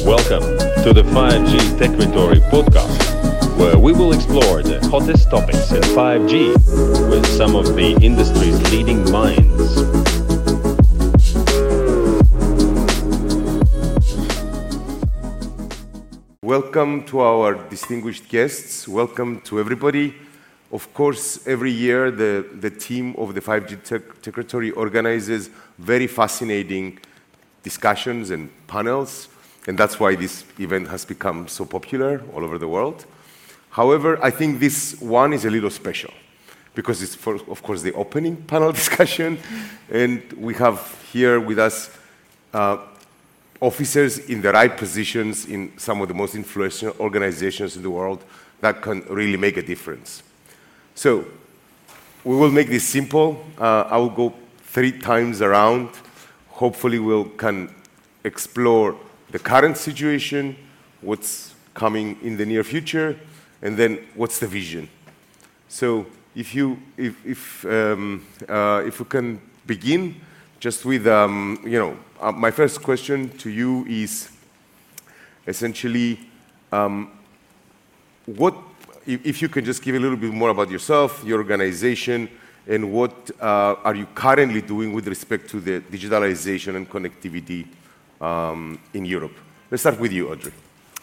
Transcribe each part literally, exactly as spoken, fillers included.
Welcome to the five G Techritory podcast, where we will explore the hottest topics in five G with some of the industry's leading minds. Welcome to our distinguished guests. Welcome to everybody. Of course, every year the, the team of the five G Techritory organizes very fascinating discussions and panels, and that's why this event has become so popular all over the world. However, I think this one is a little special because it's, for, of course, the opening panel discussion, and we have here with us uh, officers in the right positions in some of the most influential organizations in the world that can really make a difference. So, we will make this simple. Uh, I will go three times around. Hopefully, we'll can explore the current situation, what's coming in the near future, and then what's the vision. So, if you, if, if, um, uh, if we can begin, just with, um, you know, uh, my first question to you is essentially, um, what, if, if you can just give a little bit more about yourself, your organization, and what uh, are you currently doing with respect to the digitalization and connectivity um, in Europe? Let's start with you, Audrey.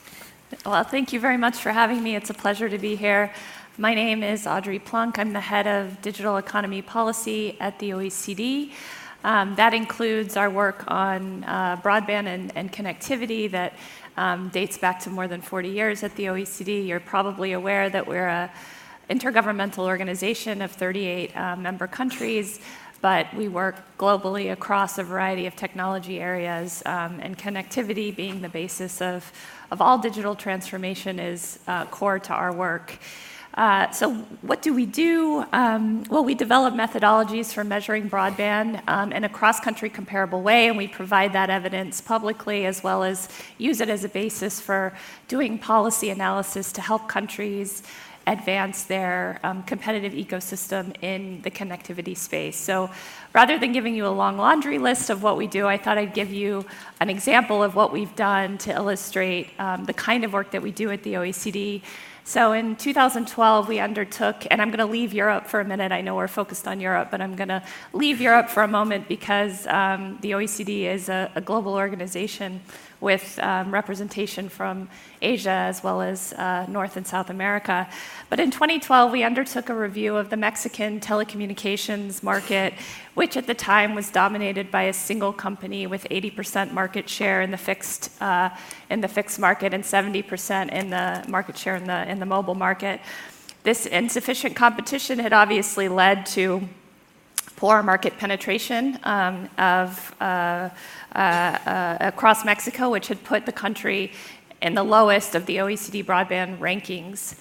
Well, thank you very much for having me. It's a pleasure to be here. My name is Audrey Plunk. I'm the head of digital economy policy at the O E C D. Um, that includes our work on uh, broadband and, and connectivity that um, dates back to more than forty years at the O E C D. You're probably aware that we're a intergovernmental organization of thirty-eight uh, member countries, but we work globally across a variety of technology areas, um, and connectivity being the basis of, of all digital transformation is uh, core to our work. Uh, so what do we do? Um, well, we develop methodologies for measuring broadband um, in a cross-country comparable way, and we provide that evidence publicly as well as use it as a basis for doing policy analysis to help countries advance their um, competitive ecosystem in the connectivity space. So rather than giving you a long laundry list of what we do, I thought I'd give you an example of what we've done to illustrate um, the kind of work that we do at the O E C D. So in two thousand twelve, we undertook, and I'm going to leave Europe for a minute. I know we're focused on Europe, but I'm going to leave Europe for a moment because um, the O E C D is a, a global organization with um, representation from Asia as well as uh, North and South America. But in twenty twelve, we undertook a review of the Mexican telecommunications market, which at the time was dominated by a single company with eighty percent market share in the fixed uh, in the fixed market and seventy percent in the market share in the in the mobile market. This insufficient competition had obviously led to poor market penetration um, of uh, uh, uh, across Mexico, which had put the country in the lowest of the O E C D broadband rankings.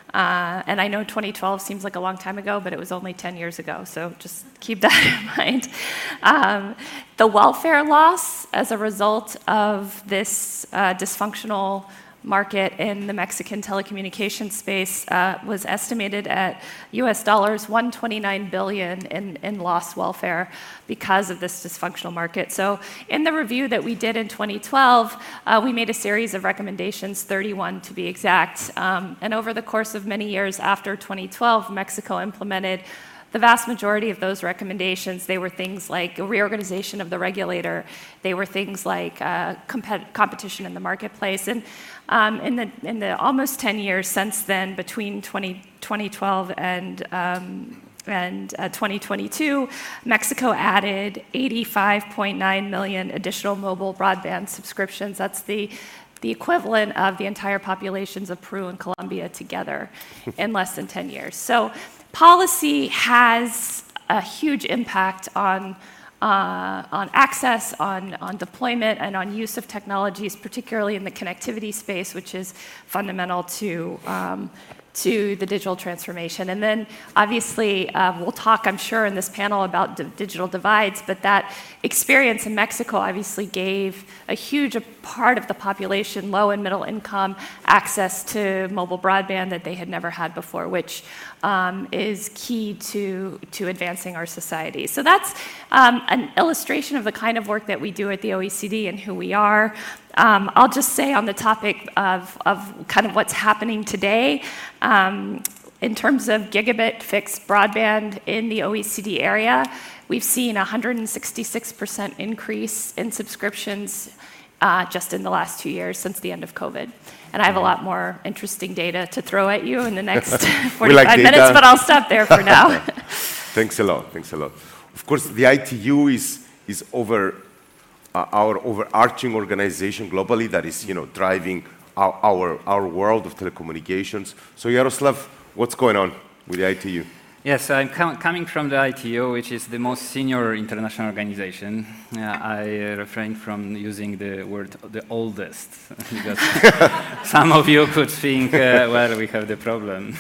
Uh, and I know twenty twelve seems like a long time ago, but it was only ten years ago, so just keep that in mind. Um, the welfare loss as a result of this uh, dysfunctional market in the Mexican telecommunications space uh, was estimated at U S dollars one hundred twenty-nine billion dollars in, in lost welfare because of this dysfunctional market. So in the review that we did in twenty twelve, uh, we made a series of recommendations, thirty-one to be exact. Um, and over the course of many years after twenty twelve, Mexico implemented the vast majority of those recommendations. They were things like a reorganization of the regulator. They were things like uh, compet- competition in the marketplace. And um, in the in the almost ten years since then, between twenty twelve and um, and uh, twenty twenty-two, Mexico added eighty-five point nine million additional mobile broadband subscriptions. That's the the equivalent of the entire populations of Peru and Colombia together in less than ten years. So policy has a huge impact on uh, on access, on, on deployment, and on use of technologies, particularly in the connectivity space, which is fundamental to um, to the digital transformation. And then obviously uh, we'll talk, I'm sure, in this panel about d- digital divides, but that experience in Mexico obviously gave a huge part of the population, low and middle income, access to mobile broadband that they had never had before, which um, is key to, to advancing our society. So that's um, an illustration of the kind of work that we do at the O E C D and who we are. Um, I'll just say on the topic of, of kind of what's happening today, um, in terms of gigabit fixed broadband in the O E C D area, we've seen a one hundred sixty-six percent increase in subscriptions uh, just in the last two years since the end of COVID. And I have a lot more interesting data to throw at you in the next forty-five like minutes, but I'll stop there for now. Thanks a lot, thanks a lot. Of course, the I T U is, is over uh, our overarching organization globally that is, you know, driving our, our, our world of telecommunications. So Yaroslav, what's going on with the I T U? Yes, I'm com coming from the I T U, which is the most senior international organization. Uh, I uh, refrain from using the word the oldest, because some of you could think, uh, well, we have the problem.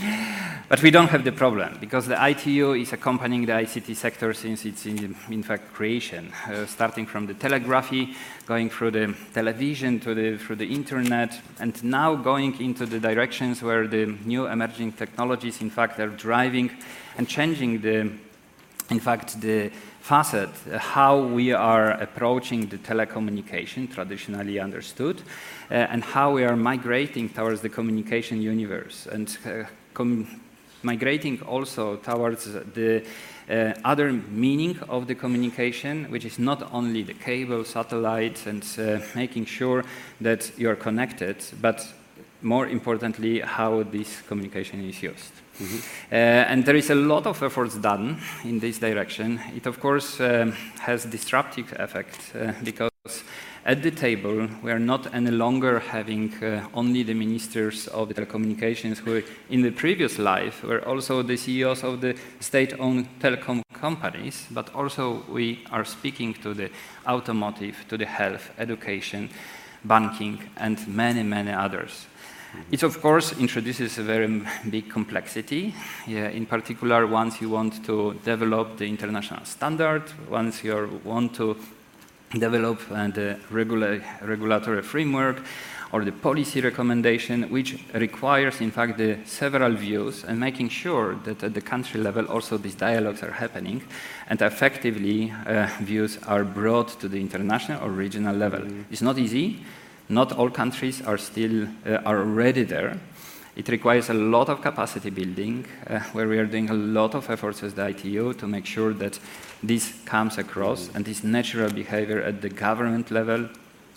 But we don't have the problem, because the I T U is accompanying the I C T sector since its, in, in fact, creation, uh, starting from the telegraphy, going through the television, to the, through the internet, and now going into the directions where the new emerging technologies, in fact, are driving and changing the, in fact, the facet, uh, how we are approaching the telecommunication, traditionally understood, uh, and how we are migrating towards the communication universe, and uh, com migrating also towards the uh, other meaning of the communication, which is not only the cable, satellite, and uh, making sure that you're connected, but more importantly, how this communication is used. Mm-hmm. uh, and there is a lot of efforts done in this direction. It, of course, um, has disruptive effect uh, because at the table, we are not any longer having uh, only the ministers of the telecommunications who, in the previous life, were also the C E Os of the state-owned telecom companies, but also we are speaking to the automotive, to the health, education, banking, and many, many others. It, of course, introduces a very big complexity. Yeah, in particular, once you want to develop the international standard, once you want to develop uh, the regula regulatory framework or the policy recommendation, which requires, in fact, the several views, and making sure that at the country level also these dialogues are happening, and effectively uh, views are brought to the international or regional level. Mm-hmm. It's not easy. Not all countries are still uh, are already there. It requires a lot of capacity building, uh, where we are doing a lot of efforts as the I T U to make sure that this comes across, and this natural behavior at the government level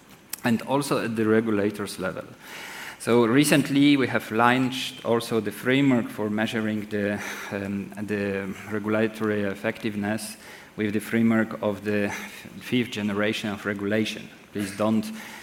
and also at the regulators level. So recently we have launched also the framework for measuring the, um, the regulatory effectiveness with the framework of the fifth generation of regulation. Please don't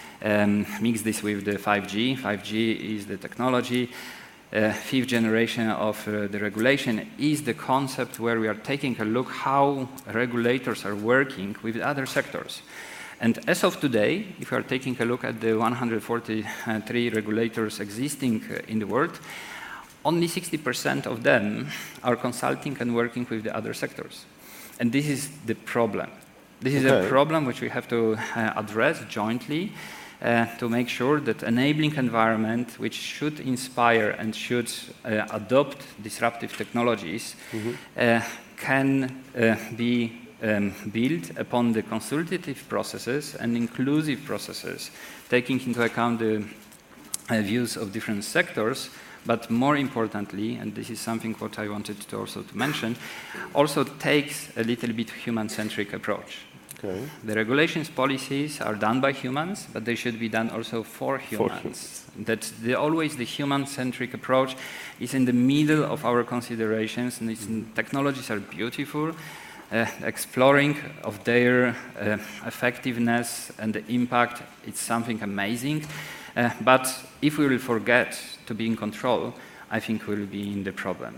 Um, mix this with the five G. five G is the technology. Uh, fifth generation of uh, the regulation is the concept where we are taking a look how regulators are working with other sectors. And as of today, if we are taking a look at the one hundred forty-three regulators existing uh, in the world, only sixty percent of them are consulting and working with the other sectors. And this is the problem. This is okay. a problem which we have to uh, address jointly. Uh, to make sure that enabling environment, which should inspire and should uh, adopt disruptive technologies, mm-hmm. uh, can uh, be um, built upon the consultative processes and inclusive processes, taking into account the uh, views of different sectors, but more importantly, and this is something what I wanted to also to mention, also takes a little bit human-centric approach. Okay. The regulations policies are done by humans, but they should be done also for humans. For humans. That the, always the human-centric approach is in the middle of our considerations, and these technologies are beautiful. Uh, exploring of their uh, effectiveness and the impact, it's something amazing. Uh, but if we will forget to be in control, I think we'll be in the problem.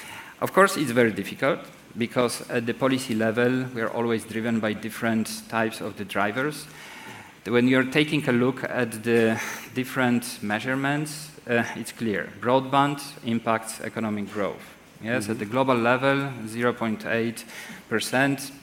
Of course, it's very difficult, because at the policy level, we are always driven by different types of the drivers. When you're taking a look at the different measurements, uh, it's clear. Broadband impacts economic growth. Yes, mm-hmm. At the global level, zero point eight percent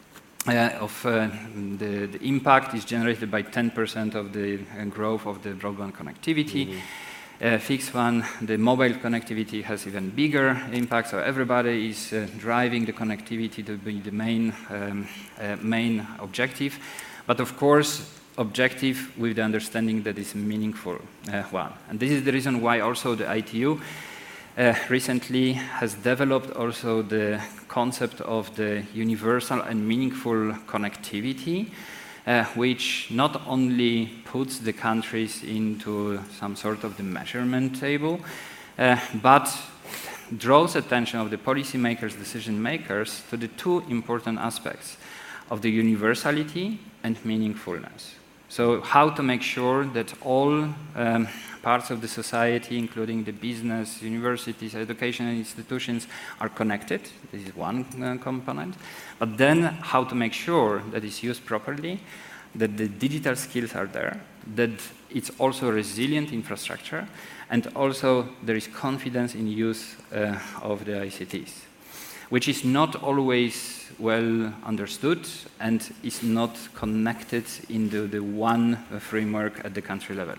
uh, of uh, the, the impact is generated by ten percent of the uh, growth of the broadband connectivity. Mm-hmm. Uh, fixed one, the mobile connectivity has even bigger impact, so everybody is uh, driving the connectivity to be the main, um, uh, main objective. But of course, objective with the understanding that is meaningful uh, one. And this is the reason why also the I T U uh, recently has developed also the concept of the universal and meaningful connectivity, Uh, which not only puts the countries into some sort of the measurement table, uh, but draws attention of the policymakers, decision makers to the two important aspects of the universality and meaningfulness. So how to make sure that all um, parts of the society, including the business, universities, educational institutions, are connected. This is one uh, component. But then how to make sure that it's used properly, that the digital skills are there, that it's also a resilient infrastructure, and also there is confidence in use uh, of the I C Ts, which is not always well understood and is not connected into the one framework at the country level.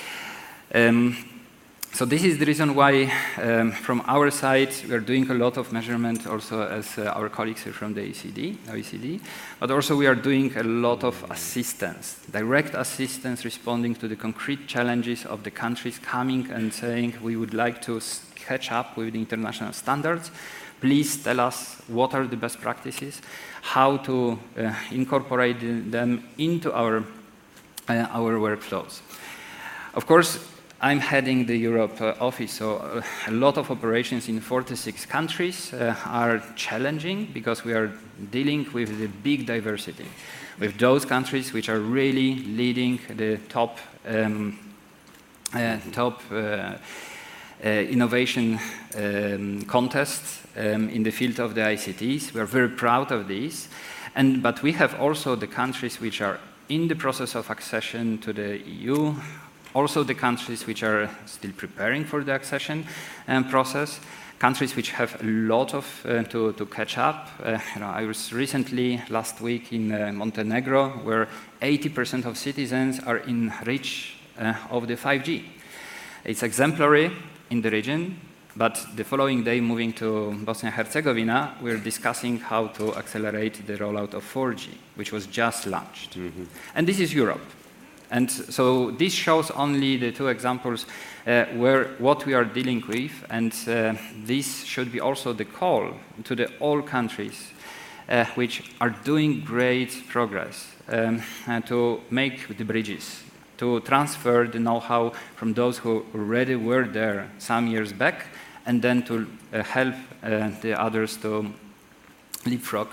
Um, so this is the reason why, um, from our side, we are doing a lot of measurement also as uh, our colleagues are from the O E C D, O E C D, but also we are doing a lot of assistance, direct assistance responding to the concrete challenges of the countries coming and saying we would like to catch up with the international standards. Please tell us what are the best practices, how to uh, incorporate them into our, uh, our workflows. Of course, I'm heading the Europe uh, office, so uh, a lot of operations in forty-six countries uh, are challenging because we are dealing with the big diversity, with those countries which are really leading the top, um, uh, top uh, uh, innovation um, contest um, in the field of the I C Ts. We are very proud of this, and, but we have also the countries which are in the process of accession to the E U, also the countries which are still preparing for the accession um, process, countries which have a lot of uh, to, to catch up. Uh, you know, I was recently, last week, in uh, Montenegro, where eighty percent of citizens are in reach uh, of the five G. It's exemplary in the region, but the following day, moving to Bosnia and Herzegovina, we're discussing how to accelerate the rollout of four G, which was just launched. Mm-hmm. And this is Europe. And so this shows only the two examples uh, where what we are dealing with, and uh, this should be also the call to the all countries uh, which are doing great progress um, uh, to make the bridges, to transfer the know-how from those who already were there some years back, and then to uh, help uh, the others to leapfrog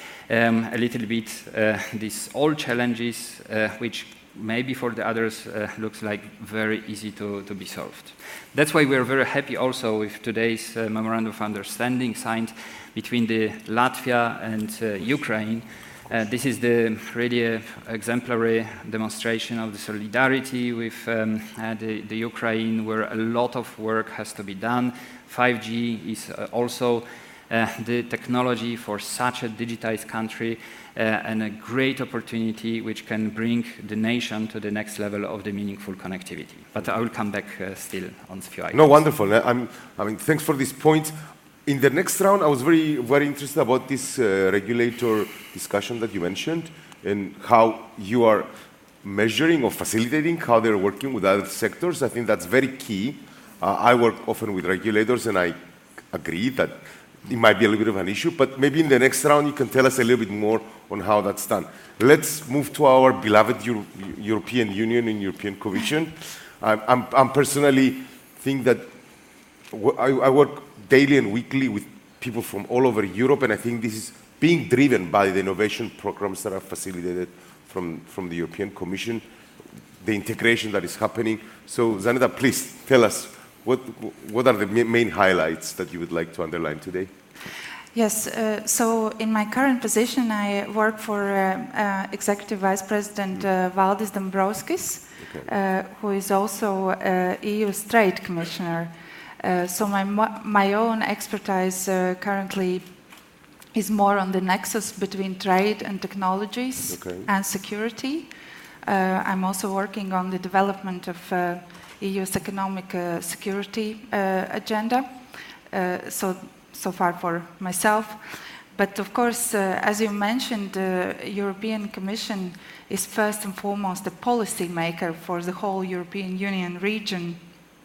um, a little bit uh, these old challenges uh, which maybe for the others uh, looks like very easy to, to be solved. That's why we're very happy also with today's uh, Memorandum of Understanding signed between the Latvia and uh, Ukraine. Uh, this is the really uh, exemplary demonstration of the solidarity with um, uh, the, the Ukraine, where a lot of work has to be done. five G is uh, also uh, the technology for such a digitized country, uh, and a great opportunity which can bring the nation to the next level of the meaningful connectivity. But I will come back uh, still on a few items. No, wonderful. I'm, I mean, thanks for this point. In the next round, I was very, very interested about this uh, regulator discussion that you mentioned and how you are measuring or facilitating how they're working with other sectors. I think that's very key. Uh, I work often with regulators, and I agree that it might be a little bit of an issue, but maybe in the next round you can tell us a little bit more on how that's done. Let's move to our beloved Euro European Union and European Commission. I'm, I'm, I'm personally think that w I, I work daily and weekly with people from all over Europe, and I think this is being driven by the innovation programs that are facilitated from, from the European Commission, the integration that is happening. So, Zaneta, please tell us, what, what are the main highlights that you would like to underline today? Yes, uh, so in my current position, I work for uh, uh, Executive Vice President uh, Valdis Dombrovskis, okay. uh, who is also uh, E U's Trade Commissioner. Uh, so my, my own expertise uh, currently is more on the nexus between trade and technologies, okay. and security. Uh, I'm also working on the development of uh, E U's economic uh, security uh, agenda. Uh, so, so far for myself. But of course, uh, as you mentioned, the European Commission is first and foremost a policy maker for the whole European Union region.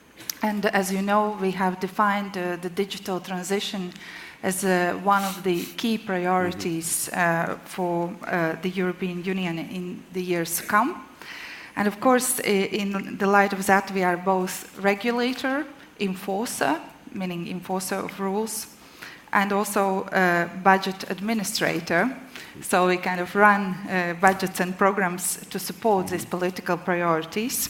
And as you know, we have defined uh, the digital transition as uh, one of the key priorities uh, for uh, the European Union in the years to come. And of course, in the light of that, we are both regulator, enforcer, meaning enforcer of rules, and also uh, budget administrator. So we kind of run uh, budgets and programs to support these political priorities.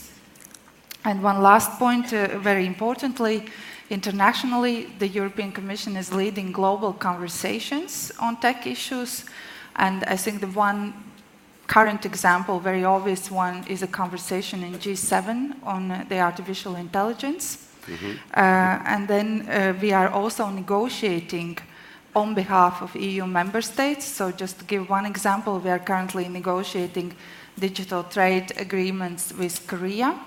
And one last point, uh, very importantly, internationally, the European Commission is leading global conversations on tech issues. And I think the one current example, very obvious one, is a conversation in G seven on uh, the artificial intelligence. Mm-hmm. uh, and then uh, we are also negotiating on behalf of E U member states. So just to give one example, we are currently negotiating digital trade agreements with Korea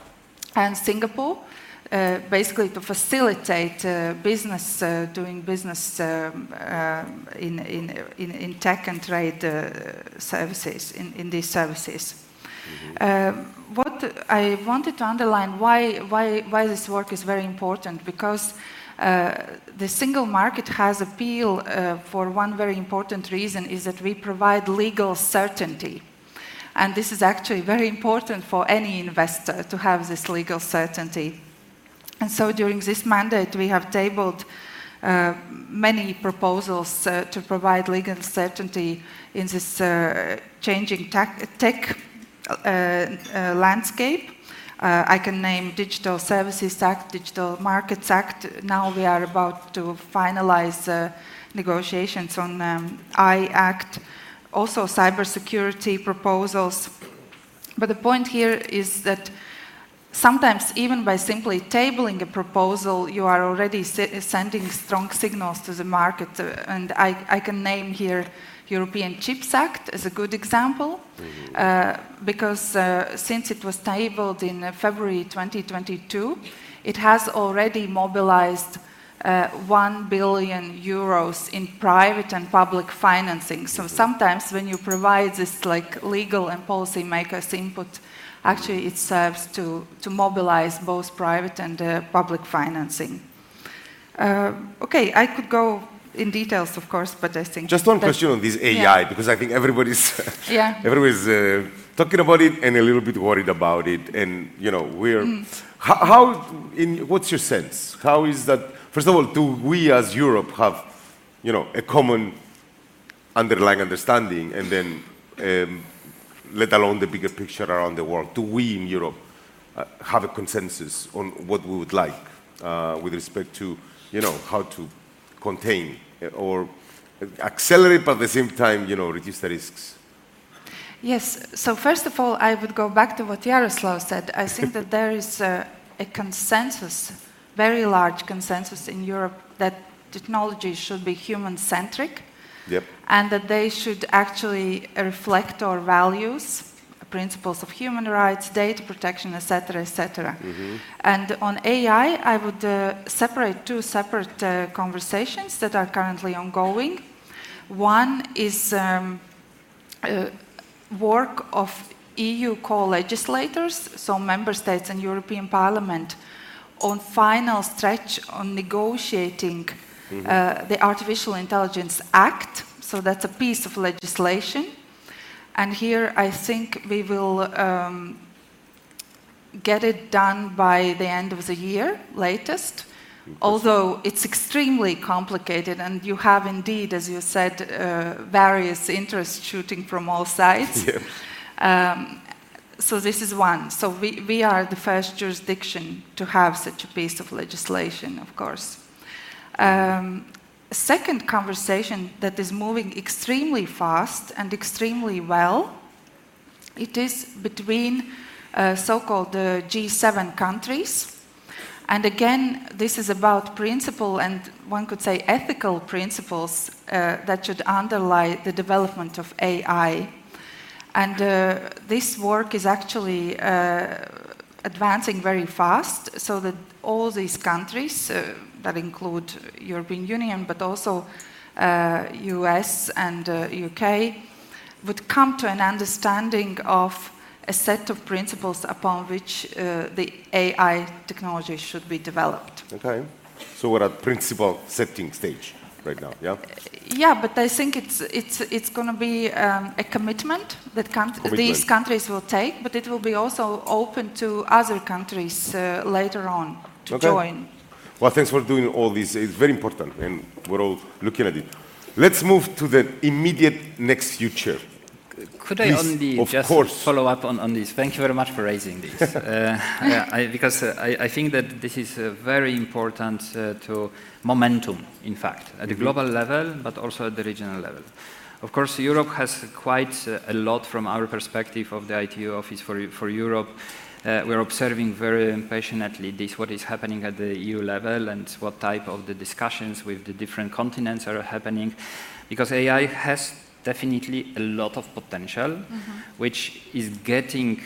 and Singapore, uh, basically to facilitate uh, business, uh, doing business um, uh, in, in, in, in tech and trade uh, services, in, in these services. Mm-hmm. uh, what I wanted to underline why, why, why this work is very important, because uh, the single market has appeal uh, for one very important reason, is that we provide legal certainty. And this is actually very important for any investor to have this legal certainty. And so during this mandate, we have tabled uh, many proposals uh, to provide legal certainty in this uh, changing tech, tech uh, uh, landscape. Uh, I can name Digital Services Act, Digital Markets Act. Now we are about to finalize uh, negotiations on um, I Act, also cybersecurity proposals. But the point here is that sometimes even by simply tabling a proposal, you are already sending strong signals to the market. Uh, and I, I can name here European Chips Act as a good example, mm-hmm. uh, because uh, since it was tabled in uh, February twenty twenty-two, it has already mobilized uh, one billion euros in private and public financing. So mm-hmm. sometimes when you provide this like legal and policy makers input, actually it serves to, to mobilize both private and uh, public financing. Uh, okay, I could go in details, of course, but I think... Just one question on this A I, yeah. because I think everybody's, yeah. everybody's uh, talking about it and a little bit worried about it. And, you know, we're... Mm. How, how in, what's your sense? How is that... First of all, do we as Europe have, you know, a common underlying understanding, and then, um, let alone the bigger picture around the world, do we in Europe uh, have a consensus on what we would like uh, with respect to, you know, how to contain or accelerate, but at the same time, you know, reduce the risks? Yes. So first of all, I would go back to what Jaroslav said. I think that there is a, a consensus, very large consensus in Europe, that technology should be human-centric, yep. and that they should actually reflect our values, principles of human rights, data protection, et cetera, et cetera. Mm-hmm. And on A I, I would uh, separate two separate uh, conversations that are currently ongoing. One is um, uh, work of E U co-legislators, so member states and European Parliament, on final stretch on negotiating mm-hmm. uh, the Artificial Intelligence Act. So that's a piece of legislation. And here I think we will um, get it done by the end of the year, latest. Although it's extremely complicated, and you have indeed, as you said, uh, various interests shooting from all sides. Yeah. Um, so this is one. So we, we are the first jurisdiction to have such a piece of legislation, of course. Um, Second conversation that is moving extremely fast and extremely well, it is between uh, so-called uh, G seven countries. And again, this is about principle and one could say ethical principles uh, that should underlie the development of A I. And uh, this work is actually uh, advancing very fast, so that all these countries uh, that include European Union, but also uh, U S and uh, U K, would come to an understanding of a set of principles upon which uh, the A I technology should be developed. Okay. So we're at principle setting stage right now, yeah? Yeah, but I think it's it's it's going to be um, a commitment that commitment. these countries will take, but it will be also open to other countries uh, later on to okay. join. Well, thanks for doing all this. It's very important, and we're all looking at it. Let's move to the immediate next future. Could Please, I only of just course. follow up on, on this? Thank you very much for raising this. uh, yeah, I, because uh, I, I think that this is uh, very important uh, to momentum, in fact, at the Mm-hmm. global level, but also at the regional level. Of course, Europe has quite uh, a lot from our perspective of the I T U Office for, for Europe. Uh, we're observing very passionately this, what is happening at the E U level and what type of the discussions with the different continents are happening, because A I has definitely a lot of potential, mm-hmm. which is getting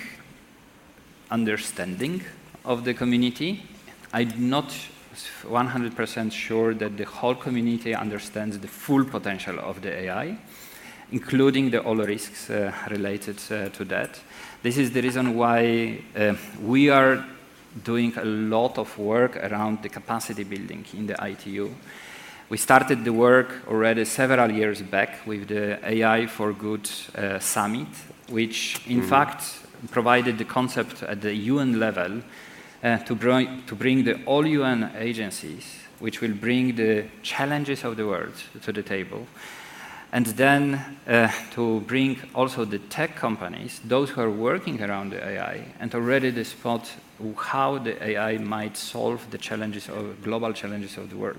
understanding of the community. I'm not one hundred percent sure that the whole community understands the full potential of the A I, including the all risks uh, related uh, to that. This is the reason why uh, we are doing a lot of work around the capacity building in the I T U. We started the work already several years back with the A I for Good uh, Summit, which in mm-hmm. fact provided the concept at the U N level uh, to, bring, to bring the all U N agencies, which will bring the challenges of the world to the table, and then uh, to bring also the tech companies, those who are working around the A I, and already the spot how the A I might solve the challenges of global challenges of the world.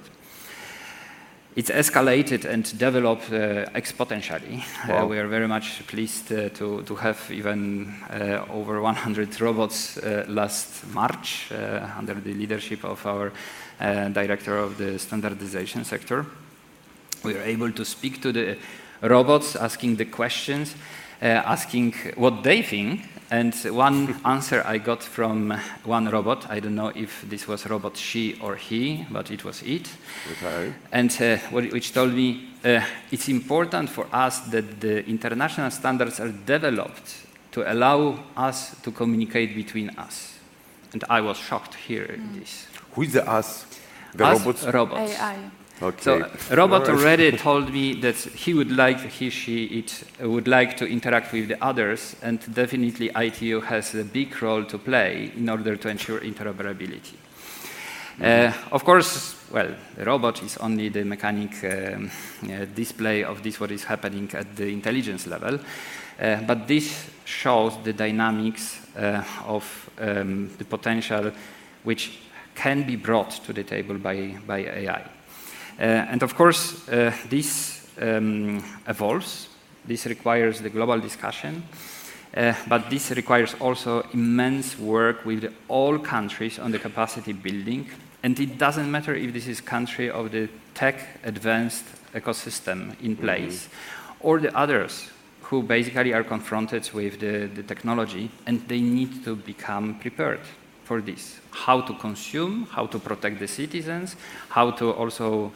It's escalated and developed uh, exponentially. Wow. Uh, we are very much pleased uh, to, to have even uh, over one hundred robots uh, last March uh, under the leadership of our uh, director of the standardization sector. We are able to speak to the robots, asking the questions, uh, asking what they think. And one answer I got from one robot, I don't know if this was robot she or he, but it was it. Okay. And uh, which told me uh, it's important for us that the international standards are developed to allow us to communicate between us. And I was shocked hearing mm. this. Who is the us? The us robots? robots. A I. Okay. So robot already told me that he would like, he, she, it would like to interact with the others, and definitely I T U has a big role to play in order to ensure interoperability. Mm-hmm. uh, of course, well, the robot is only the mechanic um, uh, display of this, what is happening at the intelligence level, uh, but this shows the dynamics uh, of um, the potential which can be brought to the table by, by A I. Uh, and of course, uh, this um, evolves. This requires the global discussion, uh, but this requires also immense work with all countries on the capacity building. And it doesn't matter if this is country of the tech advanced ecosystem in place, mm-hmm. or the others who basically are confronted with the, the technology, and they need to become prepared for this. How to consume, how to protect the citizens, how to also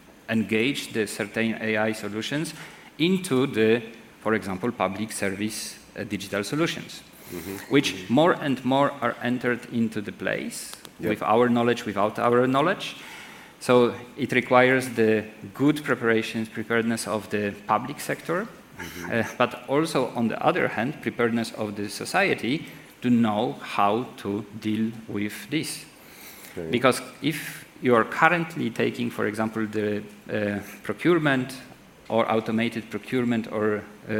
engage the certain A I solutions into the, for example, public service uh, digital solutions, mm-hmm. which mm-hmm. more and more are entered into the place yep. with our knowledge, without our knowledge. So it requires the good preparations, preparedness of the public sector, mm-hmm. uh, but also, on the other hand, preparedness of the society to know how to deal with this. Okay. Because if you are currently taking, for example, the uh, procurement or automated procurement or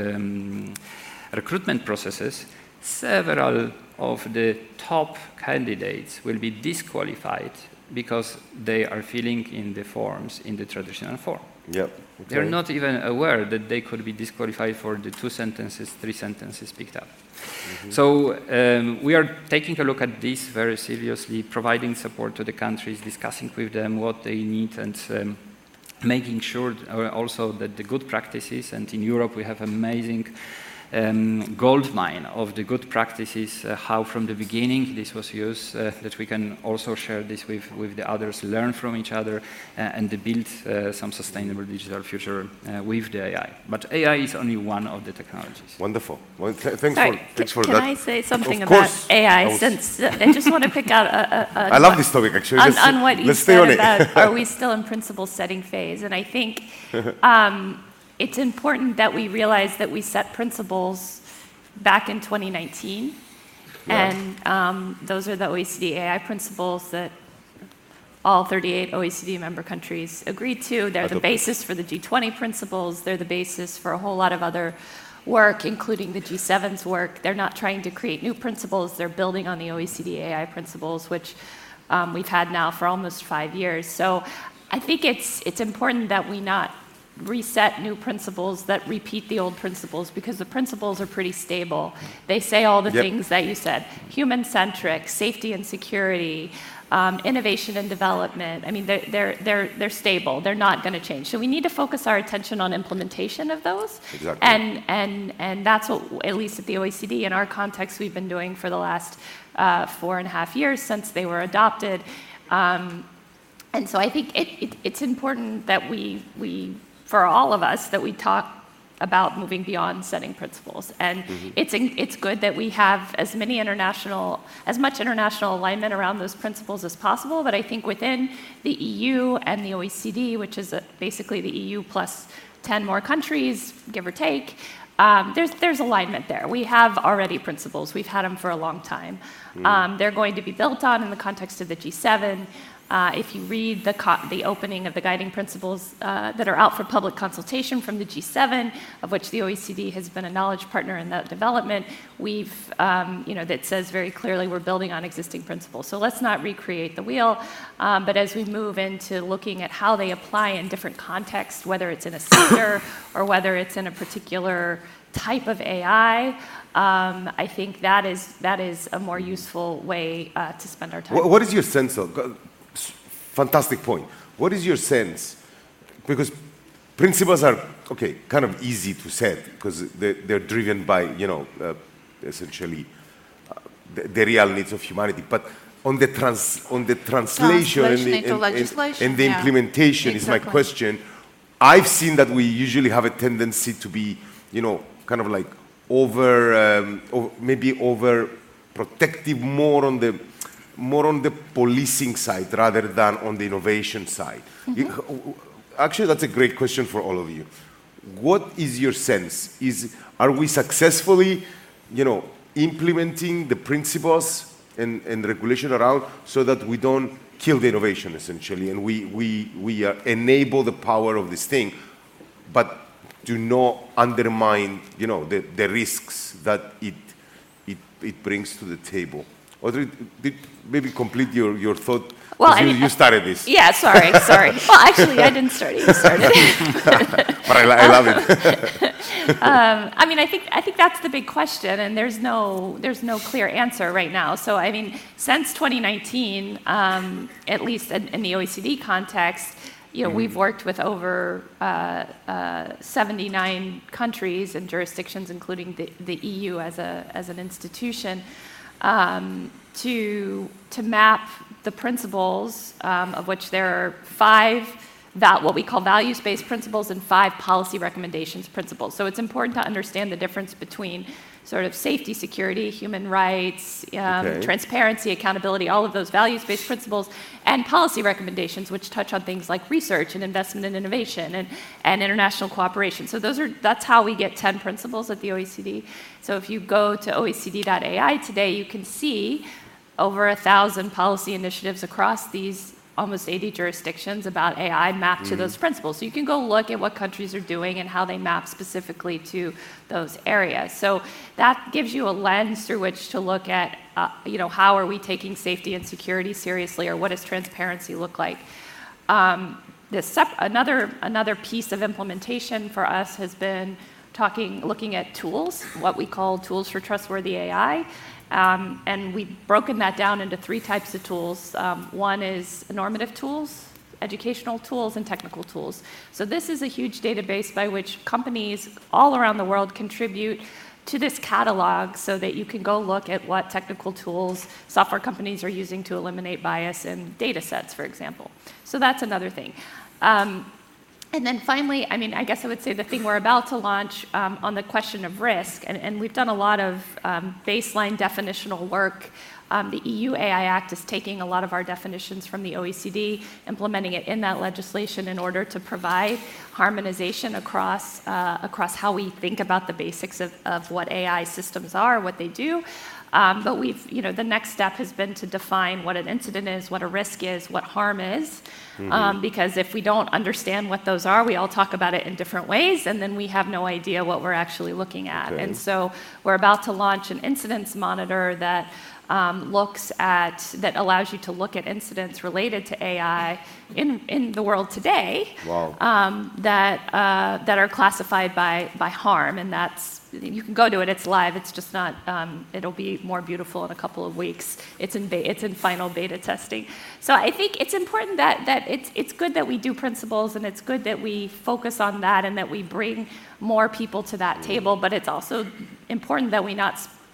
um, recruitment processes, several of the top candidates will be disqualified because they are filling in the forms in the traditional form. Yep. Okay. They're not even aware that they could be disqualified for the two sentences, three sentences picked up. Mm-hmm. So um, we are taking a look at this very seriously, providing support to the countries, discussing with them what they need, and um, making sure also that the good practices, and in Europe we have amazing um, gold mine of the good practices, uh, how from the beginning this was used, uh, that we can also share this with, with the others, learn from each other, uh, and build uh, some sustainable digital future uh, with the A I. But A I is only one of the technologies. Wonderful. Well, th thanks Sorry, for, thanks can, for can that. I say something Of about course. A I? I was- Since uh, I just want to pick out a, a, a I love this topic, actually. on, Let's, on what you let's stay said on it. about are we still in principle setting phase? And I think um, it's important that we realize that we set principles back in twenty nineteen, Yeah. and um, those are the O E C D A I principles that all thirty-eight O E C D member countries agreed to. They're the Adopted. basis for the G twenty principles. They're the basis for a whole lot of other work, including the G seven's work. They're not trying to create new principles. They're building on the O E C D A I principles, which um, we've had now for almost five years. So I think it's, it's important that we not reset new principles that repeat the old principles, because the principles are pretty stable. They say all the Yep. things that you said: human-centric, safety and security, um, innovation and development. I mean, they're, they're, they're, they're stable. They're not going to change. So we need to focus our attention on implementation of those. Exactly. And, and, and that's what, at least at the O E C D, in our context, we've been doing for the last uh, four and a half years since they were adopted. Um, and so I think it, it, it's important that we, we, for all of us, that we talk about moving beyond setting principles. And mm-hmm. it's, it's good that we have as many international, as much international alignment around those principles as possible, but I think within the E U and the O E C D, which is a, basically the E U plus ten more countries, give or take, um, there's, there's alignment there. We have already principles. We've had them for a long time. Mm. Um, they're going to be built on in the context of the G seven. Uh, if you read the, co- the opening of the guiding principles uh, that are out for public consultation from the G seven, of which the O E C D has been a knowledge partner in that development, we've, um, you know, that says very clearly we're building on existing principles. So let's not recreate the wheel, um, but as we move into looking at how they apply in different contexts, whether it's in a sector or whether it's in a particular type of A I, um, I think that is, that is a more useful way uh, to spend our time. What, what is your sense of? Fantastic point. What is your sense? Because principles are, okay, kind of easy to set because they're, they're driven by, you know, uh, essentially uh, the, the real needs of humanity. But on the, trans, on the translation, Translation and, the, into and, legislation, and the yeah. implementation is my Exactly. question. I've seen that we usually have a tendency to be, you know, kind of like over, um, over maybe over protective more on the more on the policing side rather than on the innovation side. Mm-hmm. You, actually, that's a great question for all of you. What is your sense? Is, are we successfully, you know, implementing the principles and, and regulation around so that we don't kill the innovation, essentially, and we, we, we uh, enable the power of this thing, but do not undermine, you know, the, the risks that it, it, it brings to the table? Or did, did maybe complete your, your thought? Well, I you, mean, you started this. Yeah, sorry, sorry. Well, actually, I didn't start it. You started it. But I, I love it. um, I mean, I think I think that's the big question, and there's no there's no clear answer right now. So, I mean, since twenty nineteen, um, at least in, in the O E C D context, you know, mm-hmm. we've worked with over uh, uh, seventy-nine countries and jurisdictions, including the, the E U as a as an institution. Um, to, to map the principles, um, of which there are five, val- what we call values-based principles, and five policy recommendations principles. So it's important to understand the difference between sort of safety, security, human rights, um, Okay. transparency, accountability, all of those values-based principles, and policy recommendations, which touch on things like research and investment and innovation and, and international cooperation. So those are, that's how we get ten principles at the O E C D. So if you go to O E C D dot A I today, you can see over a thousand policy initiatives across these almost eighty jurisdictions about A I mapped mm-hmm. to those principles. So you can go look at what countries are doing and how they map specifically to those areas. So that gives you a lens through which to look at, uh, you know, how are we taking safety and security seriously, or what does transparency look like? Um, this sep- another another piece of implementation for us has been talking, looking at tools, what we call tools for trustworthy A I. Um, and we've broken that down into three types of tools. Um, one is normative tools, educational tools, and technical tools. So this is a huge database by which companies all around the world contribute to this catalog so that you can go look at what technical tools software companies are using to eliminate bias in data sets, for example. So that's another thing. Um, and then finally, I mean, I guess I would say the thing we're about to launch um, on the question of risk, and, and we've done a lot of um, baseline definitional work. Um, the E U A I Act is taking a lot of our definitions from the O E C D, implementing it in that legislation in order to provide harmonization across, uh, across how we think about the basics of, of what A I systems are, what they do. Um, but we've, you know, the next step has been to define what an incident is, what a risk is, what harm is. Mm-hmm. um, because if we don't understand what those are, we all talk about it in different ways, and then we have no idea what we're actually looking at. Okay. And so we're about to launch an incidents monitor that Um, looks at, that allows you to look at incidents related to A I in, in the world today. Wow. um, that, uh, that are classified by, by harm, and that's, you can go to it, it's live, it's just not, um, it'll be more beautiful in a couple of weeks. It's in, it's in final beta testing. So I think it's important that, that it's, it's good that we do principles, and it's good that we focus on that and that we bring more people to that table, but it's also important that we not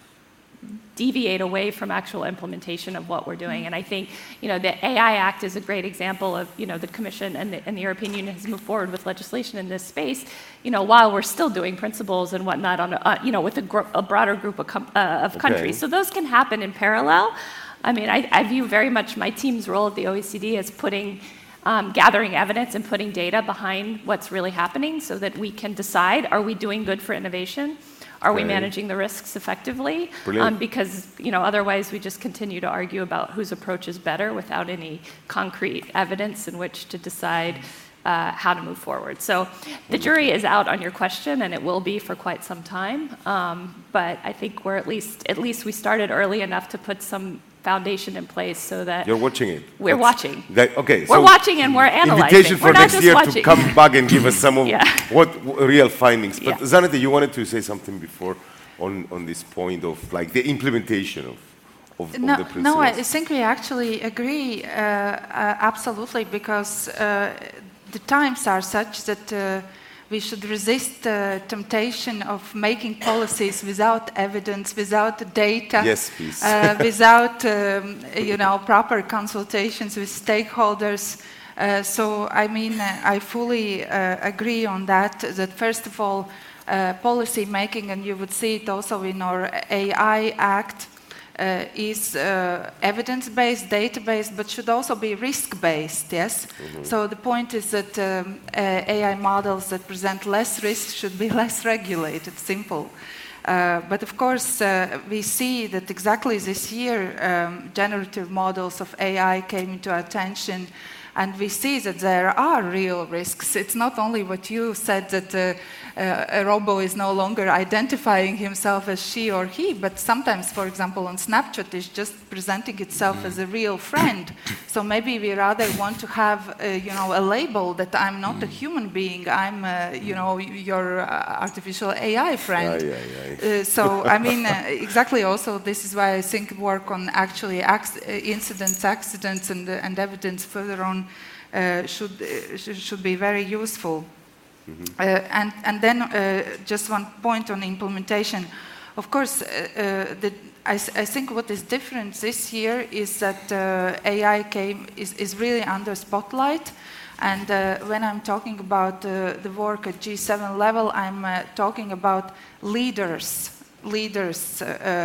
deviate away from actual implementation of what we're doing. And I think, you know, the A I Act is a great example of, you know, the Commission and the, and the European Union has moved forward with legislation in this space, you know, while we're still doing principles and whatnot on, a, uh, you know, with a, gro a broader group of, com uh, of countries. Okay. So those can happen in parallel. I mean, I, I view very much my team's role at the O E C D as putting, um, gathering evidence and putting data behind what's really happening so that we can decide, are we doing good for innovation? Are we managing the risks effectively? Um, because, you know, otherwise we just continue to argue about whose approach is better without any concrete evidence in which to decide uh, how to move forward. So the jury is out on your question, and it will be for quite some time. Um, but I think we're at least, at least we started early enough to put some foundation in place so that you're watching it. We're That's, watching. That, okay, we're so watching and we're analyzing. Invitation for we're not next just year watching. to come back and give us some of yeah. what, what real findings. But yeah. Zaneta, you wanted to say something before on on this point of like the implementation of. Of, no, of the principles. no, I think we actually agree uh, uh, absolutely, because uh, the times are such that. Uh, We should resist the temptation of making policies without evidence, without data, yes, please. uh, without um, you know, proper consultations with stakeholders. Uh, so, I mean, uh, I fully uh, agree on that. That first of all, uh, policy making, and you would see it also in our A I Act, Uh, is uh, evidence-based, data-based, but should also be risk-based, yes? Mm-hmm. So the point is that um, uh, A I models that present less risk should be less regulated, simple. Uh, but of course, uh, we see that exactly this year, um, generative models of A I came into attention, and we see that there are real risks. It's not only what you said, that uh, uh, a robo is no longer identifying himself as she or he, but sometimes, for example, on Snapchat, it's just presenting itself mm. as a real friend. So maybe we rather want to have, uh, you know, a label that I'm not mm. a human being, I'm, uh, you know, your uh, artificial A I friend. Yeah, yeah, yeah. Uh, so, I mean, uh, exactly also, this is why I think work on actually ac incidents, accidents, and, uh, and evidence further on uh, should, uh, sh should be very useful. Mm-hmm. uh, and, and then uh, just one point on implementation. Of course, uh, uh, the, I, I think what is different this year is that uh, A I came, is, is really under spotlight. And uh, when I'm talking about uh, the work at G seven level, I'm uh, talking about leaders, leaders, uh,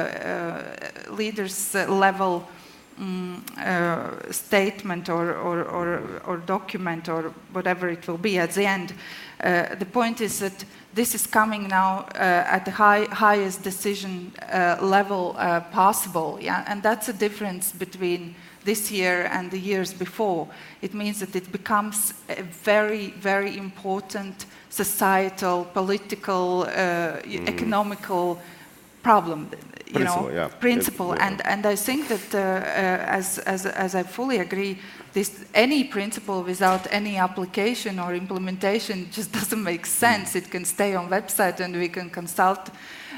uh, leaders uh, level um, uh, statement or, or, or, or document or whatever it will be at the end. Uh, the point is that this is coming now uh, at the high, highest decision uh, level uh, possible, yeah? And that's a difference between this year and the years before. It means that it becomes a very, very important societal, political, uh, mm. economical problem, you principle, know, yeah. principle. Yeah. And, and I think that, uh, uh, as, as, as I fully agree, this, any principle without any application or implementation just doesn't make sense. It can stay on website and we can consult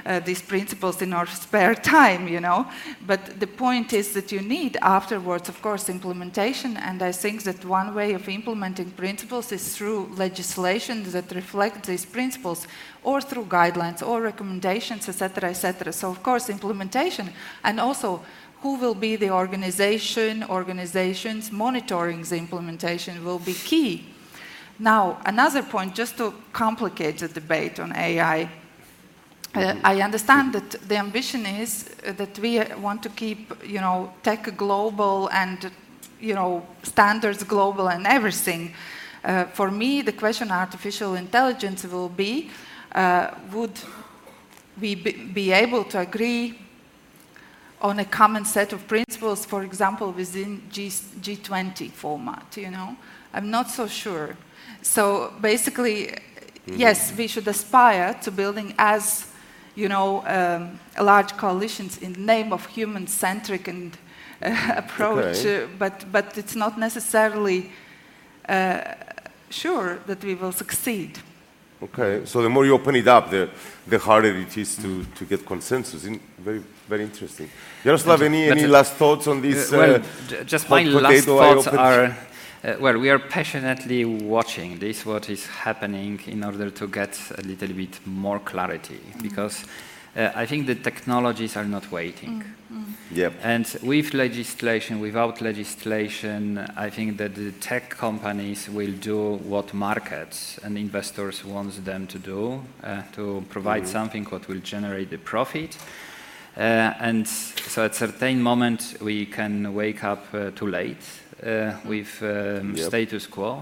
uh, these principles in our spare time, you know. But the point is that you need afterwards, of course, implementation, and I think that one way of implementing principles is through legislation that reflects these principles, or through guidelines, or recommendations, et cetera, et cetera. So, of course, implementation, and also who will be the organization, organizations monitoring the implementation will be key. Now, another point, just to complicate the debate on A I, uh, I understand that the ambition is that we want to keep, you know, tech global and, you know, standards global and everything. Uh, for me, the question artificial intelligence will be, uh, would we be, be able to agree on a common set of principles, for example, within G, G twenty format, you know? I'm not so sure. So basically, mm-hmm. yes, we should aspire to building as, you know, um, large coalitions in the name of human-centric and uh, approach, okay. uh, but, but it's not necessarily uh, sure that we will succeed. Okay, so the more you open it up, the, the harder it is to, to get consensus. In, very, very interesting. Jaroslav, any, any last thoughts on this? Uh, well, uh, just my last thoughts are, uh, well, we are passionately watching this, what is happening, in order to get a little bit more clarity, mm. because uh, I think the technologies are not waiting. Mm. Mm. Yep. And with legislation, without legislation, I think that the tech companies will do what markets and investors want them to do, uh, to provide mm-hmm. something what will generate the profit. Uh, and so at a certain moment, we can wake up uh, too late uh, with um, yep. status quo.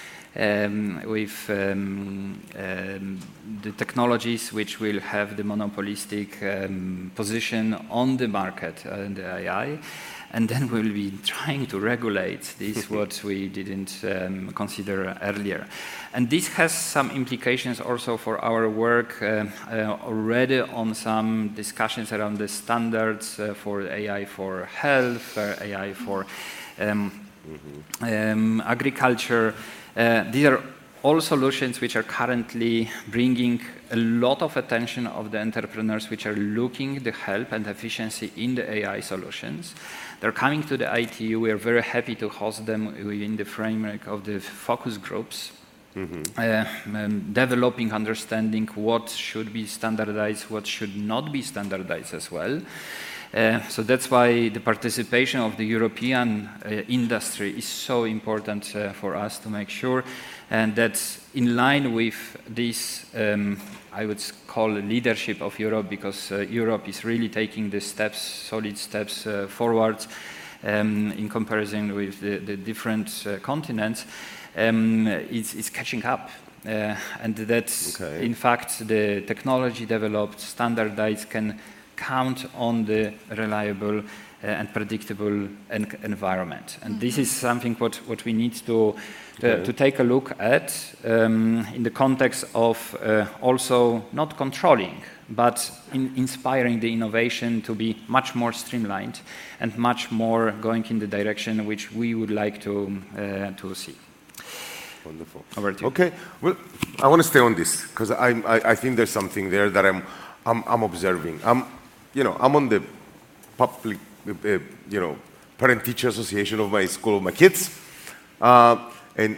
Um, with um, um, the technologies which will have the monopolistic um, position on the market and the A I, and then we'll be trying to regulate this what we didn't um, consider earlier. And this has some implications also for our work uh, uh, already on some discussions around the standards uh, for A I for health, uh, A I for um, mm-hmm. um, agriculture. Uh, these are all solutions which are currently bringing a lot of attention of the entrepreneurs which are looking the help and efficiency in the A I solutions. They're coming to the I T U. We are very happy to host them within the framework of the focus groups, mm-hmm. uh, um, developing understanding what should be standardized, what should not be standardized as well. Uh, so that's why the participation of the European uh, industry is so important uh, for us to make sure, and that's in line with this, um, I would call leadership of Europe, because uh, Europe is really taking the steps, solid steps uh, forward um, in comparison with the, the different uh, continents. Um, it's, it's catching up. Uh, and that's, okay. in fact, the technology developed, standardized, can count on the reliable uh, and predictable en environment. And mm-hmm. this is something what, what we need to, to, okay. to take a look at um, in the context of uh, also not controlling, but in inspiring the innovation to be much more streamlined and much more going in the direction which we would like to, uh, to see. Wonderful. Over to you. Okay, well, I want to stay on this, because I, I think there's something there that I'm, I'm, I'm observing. I'm, You know, I'm on the public, uh, you know, parent-teacher association of my school of my kids, uh, and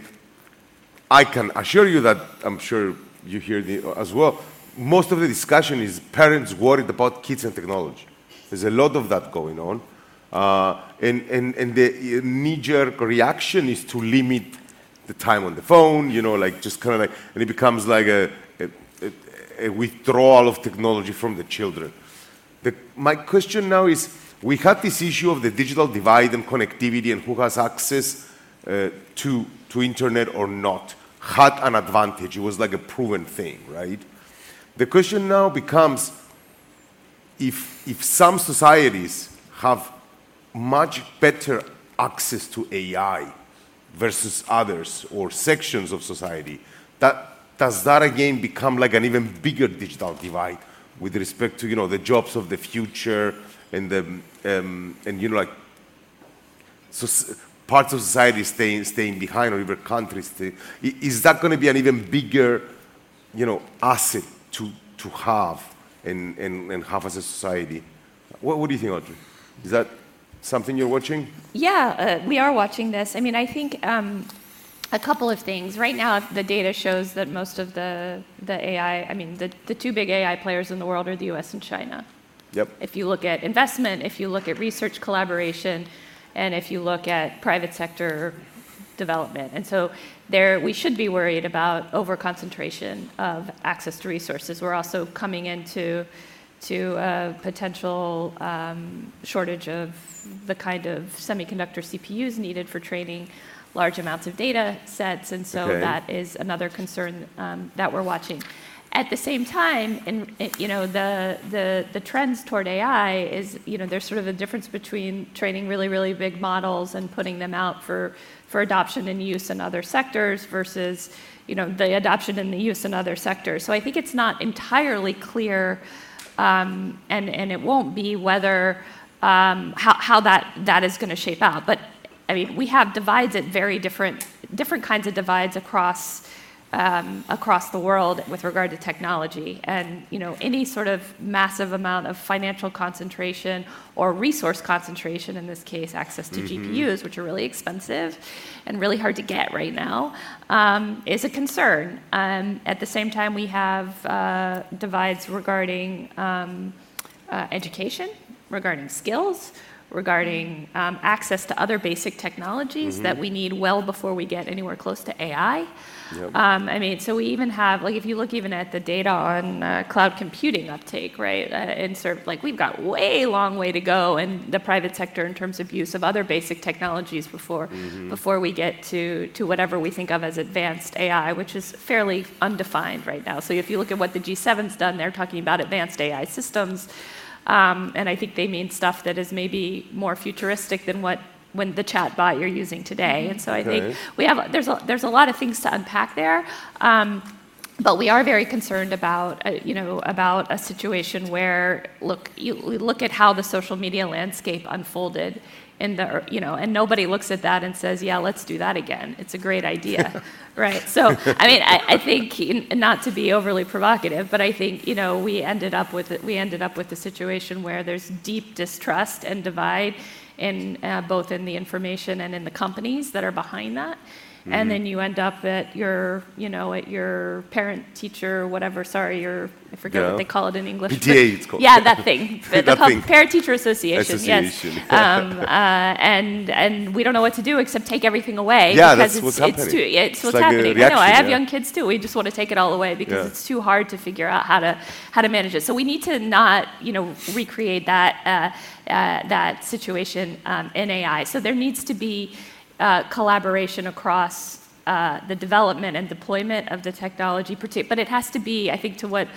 I can assure you that, I'm sure you hear the, as well, most of the discussion is parents worried about kids and technology. There's a lot of that going on, uh, and, and, and the knee-jerk reaction is to limit the time on the phone, you know, like just kind of like, and it becomes like a, a, a withdrawal of technology from the children. The, my question now is, we had this issue of the digital divide and connectivity and who has access uh, to, to internet or not had an advantage. It was like a proven thing, right? The question now becomes, if, if some societies have much better access to A I versus others or sections of society, that, does that again become like an even bigger digital divide with respect to, you know, the jobs of the future and the, um, and, you know, like, so parts of society staying, staying behind, or even countries stay, is that going to be an even bigger, you know, asset to, to have and, and, and have as a society. What, what do you think, Audrey? Is that something you're watching? Yeah, uh, we are watching this. I mean, I think um, a couple of things. Right now, the data shows that most of the, the A I, I mean, the, the two big A I players in the world are the U S and China. Yep. If you look at investment, if you look at research collaboration, and if you look at private sector development. And so there, we should be worried about over-concentration of access to resources. We're also coming into to a potential um, shortage of the kind of semiconductor C P Us needed for training large amounts of data sets, and so Okay. that is another concern um, that we're watching. At the same time, in, in, you know, the, the, the trends toward A I is, you know, there's sort of a difference between training really, really big models and putting them out for, for adoption and use in other sectors versus, you know, the adoption and the use in other sectors. So I think it's not entirely clear, um, and, and it won't be whether, um, how, how that, that is going to shape out. But I mean, we have divides at very different, different kinds of divides across Um, across the world with regard to technology, and you know, any sort of massive amount of financial concentration or resource concentration, in this case access to mm-hmm. G P Us, which are really expensive and really hard to get right now, um, is a concern. Um, at the same time, we have uh, divides regarding um, uh, education, regarding skills, regarding um, access to other basic technologies mm-hmm. that we need well before we get anywhere close to A I. Yep. Um, I mean, so we even have, like, if you look even at the data on uh, cloud computing uptake, right, uh, and sort of, like, we've got way long way to go in the private sector in terms of use of other basic technologies before mm-hmm. before we get to, to whatever we think of as advanced A I, which is fairly undefined right now. So if you look at what the G seven's done, they're talking about advanced A I systems, um, and I think they mean stuff that is maybe more futuristic than what when the chatbot you're using today. And so I okay. think we have, there's a, there's a lot of things to unpack there. Um, but we are very concerned about, uh, you know, about a situation where, look, you look at how the social media landscape unfolded in the, you know, and nobody looks at that and says, yeah, let's do that again. It's a great idea, right? So, I mean, I, I think, not to be overly provocative, but I think, you know, we ended up with, we ended up with a situation where there's deep distrust and divide in uh, both in the information and in the companies that are behind that. Mm-hmm. And then you end up at your, you know, at your parent, teacher, whatever, sorry, your, I forget yeah. what they call it in English. P T A, it's called. Yeah, that thing. The, that the thing. Parent-Teacher Association, Association. yes. um, uh, and, and we don't know what to do except take everything away. Yeah, because that's it's, what's it's happening. Too, it's it's what's like happening. Reaction, I know, I have yeah. young kids too. We just want to take it all away because yeah. it's too hard to figure out how to, how to manage it. So we need to not, you know, recreate that, uh, uh, that situation um, in A I. So there needs to be uh, collaboration across Uh, the development and deployment of the technology, but it has to be, I think, to what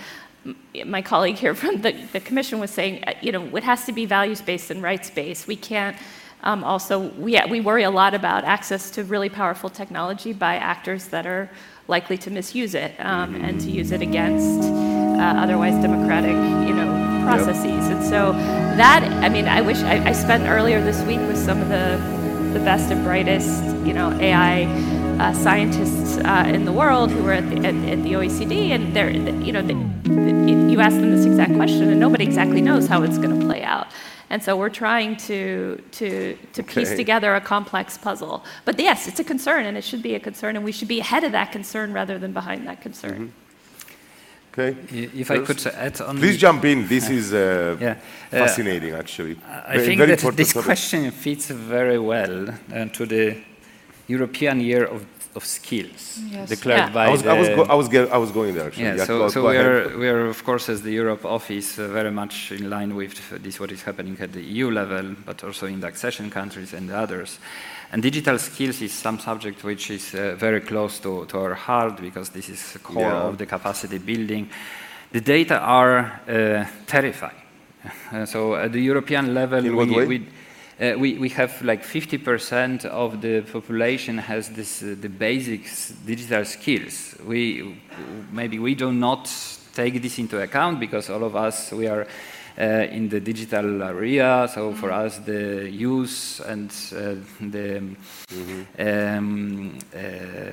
my colleague here from the, the commission was saying, you know, it has to be values-based and rights-based. We can't um, also, we, we worry a lot about access to really powerful technology by actors that are likely to misuse it um, and to use it against uh, otherwise democratic, you know, processes. Yep. And so that, I mean, I wish, I, I spent earlier this week with some of the, the best and brightest, you know, A I Uh, scientists uh, in the world who were at the, at, at the O E C D, and they're, you know, they, you ask them this exact question, and nobody exactly knows how it's going to play out. And so we're trying to to to okay. piece together a complex puzzle. But yes, it's a concern, and it should be a concern, and we should be ahead of that concern rather than behind that concern. Mm-hmm. Okay. If I could add on. Please jump in. This is uh, yeah. fascinating, actually. I very, think very that this topic. question fits very well uh, to the European Year of, of Skills, yes. declared yeah. by I was, the... I was, go, I was, get, I was going there, actually. Yeah, yeah, so, go, so go we, ahead. are, we are, of course, as the Europe office, uh, very much in line with this, what is happening at the E U level, but also in the accession countries and others. And digital skills is some subject which is uh, very close to, to our heart, because this is the core yeah. of the capacity building. The data are uh, terrifying. Uh, so at the European level, in we, what way? we Uh, we, we have like fifty percent of the population has this, uh, the basics digital skills. We, maybe we do not take this into account because all of us, we are uh, in the digital area, so for us the use and uh, the mm-hmm. um,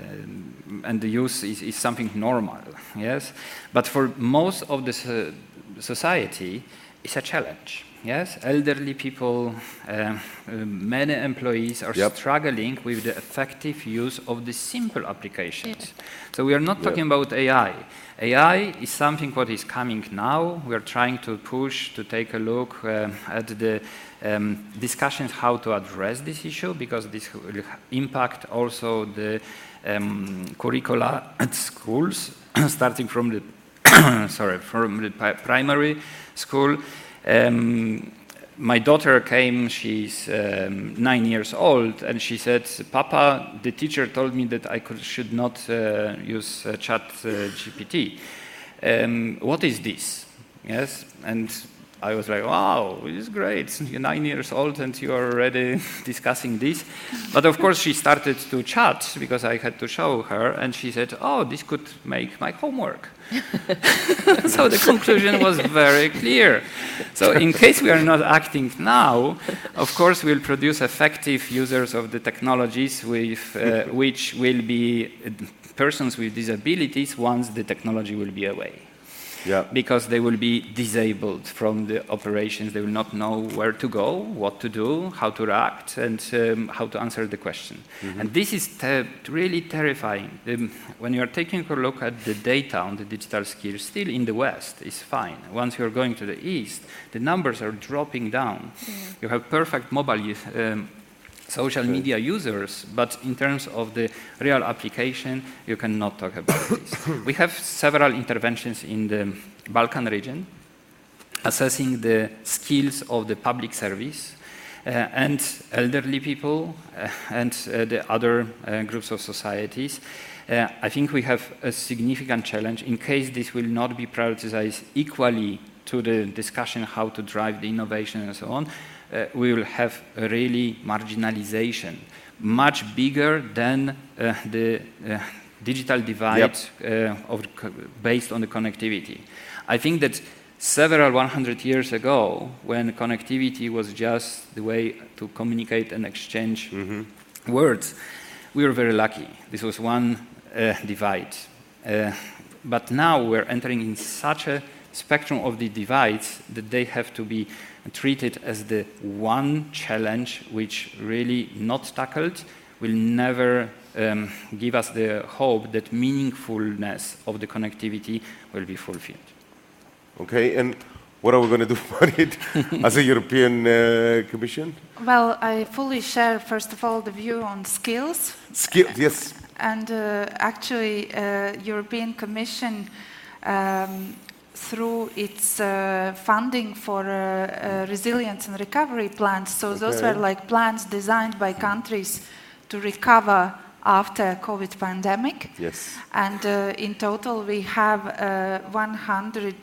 uh, and the use is, is something normal, yes? But for most of the uh, society is a challenge. Yes, elderly people, uh, uh, many employees are yep. struggling with the effective use of the simple applications. Yeah. So we are not talking yep. about A I. A I is something what is coming now. We are trying to push to take a look uh, at the um, discussions how to address this issue, because this will impact also the um, curricula at schools, starting from the sorry from the primary school. Um, my daughter came, she's um, nine years old, and she said, Papa, the teacher told me that I could, should not uh, use uh, chat uh, G P T. Um, what is this? Yes, and I was like, wow, this is great. You're nine years old and you're already discussing this. But of course she started to chat because I had to show her, and she said, oh, this could make my homework. So the conclusion was very clear. So in case we are not acting now, of course we'll produce effective users of the technologies with, uh, which will be persons with disabilities once the technology will be away. Yeah. Because they will be disabled from the operations. They will not know where to go, what to do, how to react, and um, how to answer the question. Mm-hmm. And this is te really terrifying. Um, when you are taking a look at the data on the digital skills, still in the West is fine. Once you're going to the East, the numbers are dropping down. Yeah. You have perfect mobile use, um, social okay. media users, but in terms of the real application, you cannot talk about this. We have several interventions in the Balkan region, assessing the skills of the public service uh, and elderly people uh, and uh, the other uh, groups of societies. Uh, I think we have a significant challenge in case this will not be prioritized equally to the discussion how to drive the innovation and so on. Uh, we will have a really marginalization, much bigger than uh, the uh, digital divide yep. uh, of, based on the connectivity. I think that several one hundred years ago, when connectivity was just the way to communicate and exchange mm-hmm. words, we were very lucky. This was one uh, divide. Uh, but now we're entering in such a spectrum of the divides that they have to be treated as the one challenge which really not tackled will never um, give us the hope that meaningfulness of the connectivity will be fulfilled. Okay, and what are we going to do about it as a European uh, Commission? Well, I fully share, first of all, the view on skills. Skills, yes. And uh, actually, uh, European Commission um, through its uh, funding for uh, uh, resilience and recovery plans. So okay. those were like plans designed by countries to recover after COVID pandemic. Yes. And uh, in total we have uh, one hundred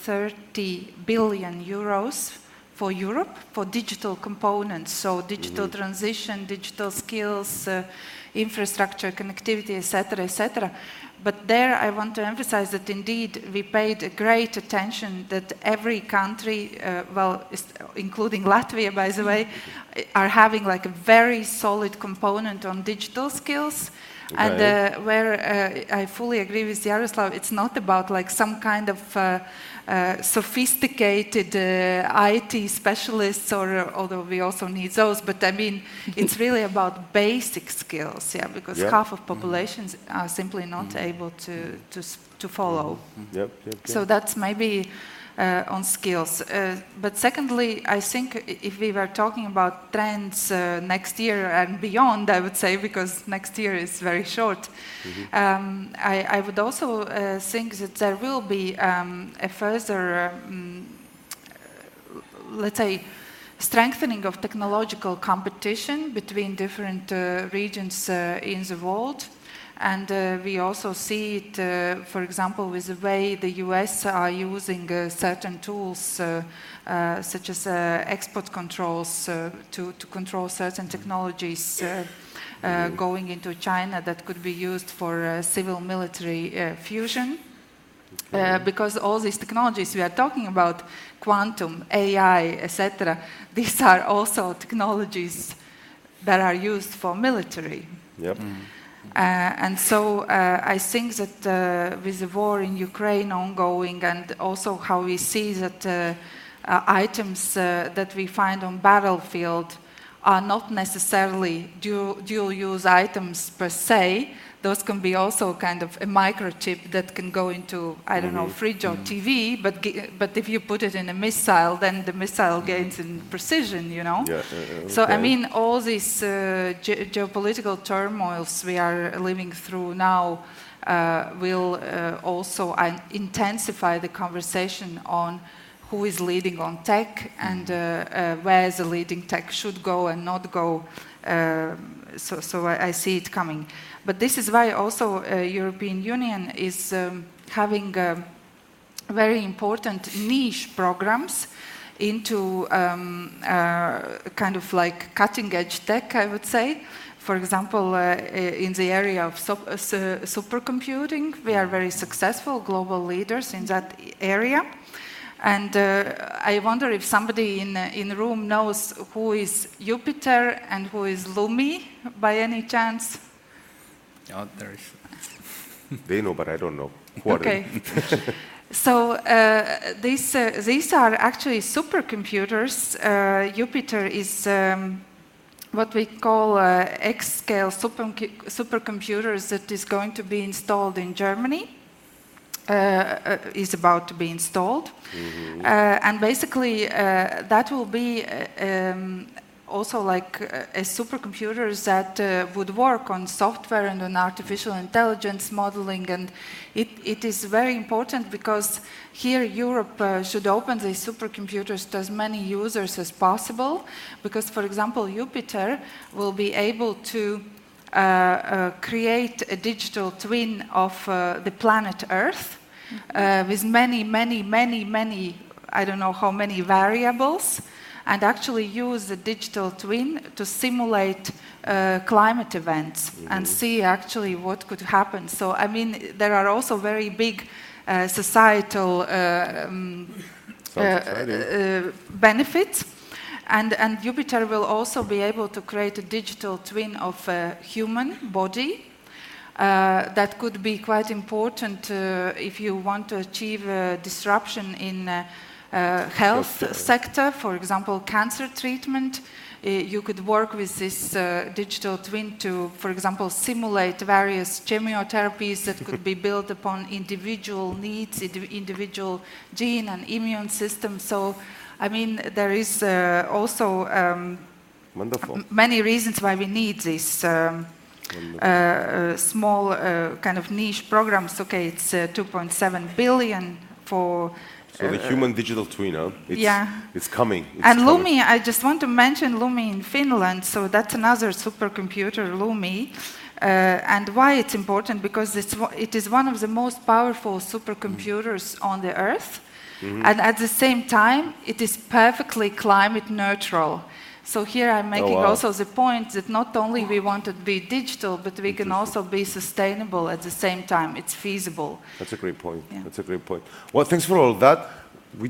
thirty billion euros for Europe for digital components. So digital mm-hmm. transition, digital skills, uh, infrastructure, connectivity, et cetera, et cetera. But there I want to emphasize that indeed we paid great attention that every country, uh, well, including Latvia, by the way, are having like a very solid component on digital skills. Okay. And uh, where uh, I fully agree with Jaroslav, it's not about like some kind of uh, uh, sophisticated uh, I T specialists, or uh, although we also need those, but I mean, it's really about basic skills, yeah, because yep. half of populations mm-hmm. are simply not mm-hmm. able to, to, to follow. Mm-hmm. Yep, yep, yep. So that's maybe Uh, on skills. Uh, but secondly, I think if we were talking about trends uh, next year and beyond, I would say, because next year is very short, mm-hmm. um, I, I would also uh, think that there will be um, a further, um, let's say, strengthening of technological competition between different uh, regions uh, in the world. And uh, we also see it, uh, for example, with the way the U S are using uh, certain tools, uh, uh, such as uh, export controls, uh, to, to control certain technologies uh, uh, going into China that could be used for uh, civil-military uh, fusion. Uh, because all these technologies we are talking about, quantum, A I, et cetera, these are also technologies that are used for military. Yep. Mm. Uh, and so uh, I think that uh, with the war in Ukraine ongoing, and also how we see that uh, uh, items uh, that we find on battlefield are not necessarily dual, dual use items per se. Those can be also kind of a microchip that can go into, I don't mm-hmm. know, fridge or mm-hmm. T V, but, but if you put it in a missile, then the missile gains in precision, you know? Yeah, uh, okay. So, I mean, all these uh, ge geopolitical turmoils we are living through now uh, will uh, also uh, intensify the conversation on who is leading on tech and uh, uh, where the leading tech should go and not go. Uh, so, so I, I see it coming. But this is why also uh, European Union is um, having uh, very important niche programs into um, uh, kind of like cutting-edge tech, I would say. For example, uh, in the area of sup uh, supercomputing, we are very successful global leaders in that area. And uh, I wonder if somebody in uh, in the room knows who is Jupiter and who is LUMI, by any chance? Oh, there is. They know, but I don't know. Who okay. So uh, these uh, these are actually supercomputers. Uh, Jupiter is um, what we call uh, X-scale super supercomputers that is going to be installed in Germany. Uh, uh, is about to be installed, mm-hmm. uh, and basically uh, that will be uh, um, also like uh, a supercomputers that uh, would work on software and on artificial intelligence modeling, and it, it is very important because here Europe uh, should open these supercomputers to as many users as possible, because for example Jupiter will be able to Uh, uh, create a digital twin of uh, the planet Earth uh, with many, many, many, many, I don't know how many variables, and actually use the digital twin to simulate uh, climate events mm-hmm. and see actually what could happen. So, I mean, there are also very big uh, societal uh, um, uh, uh, benefits. And, and Jupiter will also be able to create a digital twin of a human body. Uh, that could be quite important uh, if you want to achieve a disruption in uh, uh, health Healthcare. sector, for example, cancer treatment. Uh, you could work with this uh, digital twin to, for example, simulate various chemotherapies that could be built upon individual needs, individual gene and immune system. So, I mean, there is uh, also um, many reasons why we need these um, uh, uh, small uh, kind of niche programs. Okay, it's uh, two point seven billion for... So the uh, human digital twin, huh? It's, yeah. It's coming. It's and coming. LUMI, I just want to mention LUMI in Finland, so that's another supercomputer, LUMI. Uh, and why it's important? Because it's, it is one of the most powerful supercomputers on the Earth. Mm-hmm. And at the same time, it is perfectly climate neutral. So here I'm making oh, wow. also the point that not only we want to be digital, but we can also be sustainable at the same time. It's feasible. That's a great point. Yeah. That's a great point. Well, thanks for all that. We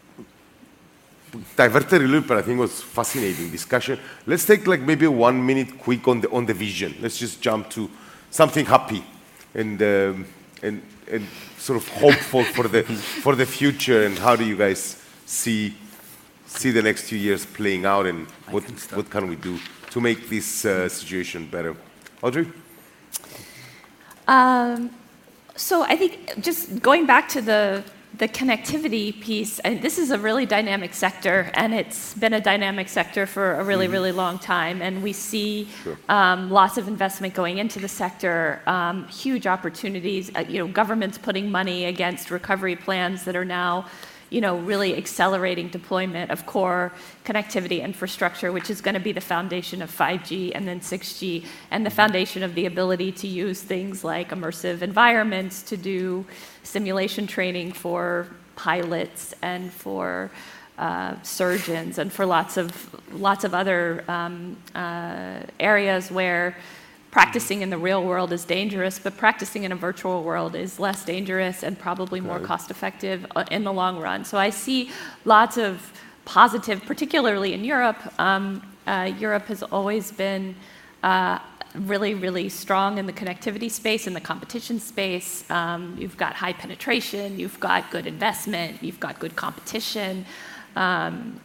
diverted a little bit, but I think it was fascinating discussion. Let's take like maybe one minute quick on the on the vision. Let's just jump to something happy and um, and and sort of hopeful for the for the future. And how do you guys see see the next few years playing out, and what what can we do to make this uh, situation better? Audrey? Um, so I think just going back to the the connectivity piece, and this is a really dynamic sector, and it's been a dynamic sector for a really, really long time, and we see sure. um, lots of investment going into the sector, um, huge opportunities, uh, you know, governments putting money against recovery plans that are now, you know, really accelerating deployment of core connectivity infrastructure, which is going to be the foundation of five G and then six G, and the foundation of the ability to use things like immersive environments to do simulation training for pilots and for uh, surgeons and for lots of lots of other um, uh, areas where practicing in the real world is dangerous, but practicing in a virtual world is less dangerous and probably more okay. cost-effective in the long run. So I see lots of positive, particularly in Europe. Um, uh, Europe has always been uh, really, really strong in the connectivity space, in the competition space. Um, you've got high penetration, you've got good investment, you've got good competition. Um,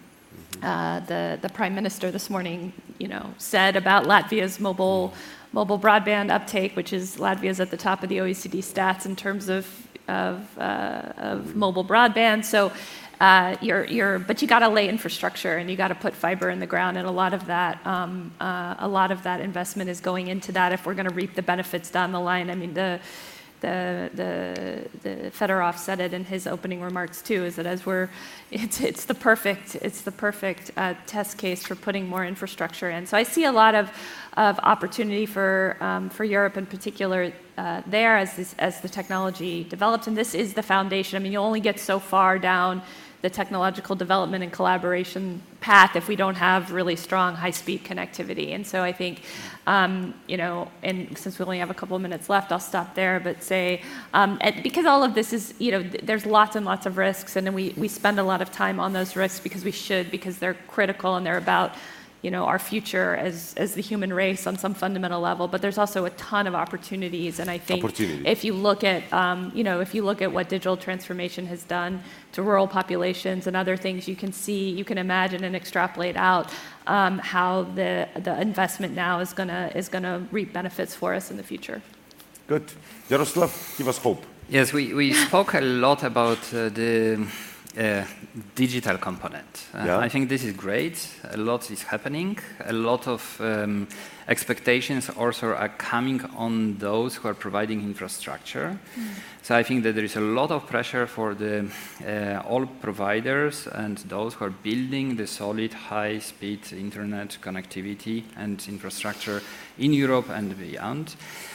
uh, the, the Prime Minister this morning, you know, said about Latvia's mobile, mobile broadband uptake, which is Latvia's at the top of the O E C D stats in terms of, of, uh, of mobile broadband. So Uh, you're, you're, but you got to lay infrastructure and you got to put fiber in the ground, and a lot of that, um, uh, a lot of that investment is going into that if we're going to reap the benefits down the line. I mean, the, the, the, the Fedorov said it in his opening remarks too, is that as we're, it's, it's the perfect, it's the perfect uh, test case for putting more infrastructure in. So I see a lot of, of opportunity for, um, for Europe in particular uh, there as, this, as the technology develops, and this is the foundation. I mean, you only get so far down the technological development and collaboration path if we don't have really strong high-speed connectivity. And so I think, um, you know, and since we only have a couple of minutes left, I'll stop there, but say, um, and because all of this is, you know, th there's lots and lots of risks, and then we, we spend a lot of time on those risks because we should, because they're critical and they're about, you know, our future as, as the human race on some fundamental level, but there's also a ton of opportunities. And I think if you look at, um, you know, if you look at what digital transformation has done to rural populations and other things, you can see, you can imagine and extrapolate out um, how the, the investment now is gonna, is gonna reap benefits for us in the future. Good. Jaroslav, give us hope. Yes, we, we spoke a lot about uh, the Uh, digital component. Uh, yeah. I think this is great. A lot is happening. A lot of um, expectations also are coming on those who are providing infrastructure. Mm. So I think that there is a lot of pressure for the uh, all providers and those who are building the solid high-speed internet connectivity and infrastructure in Europe and beyond.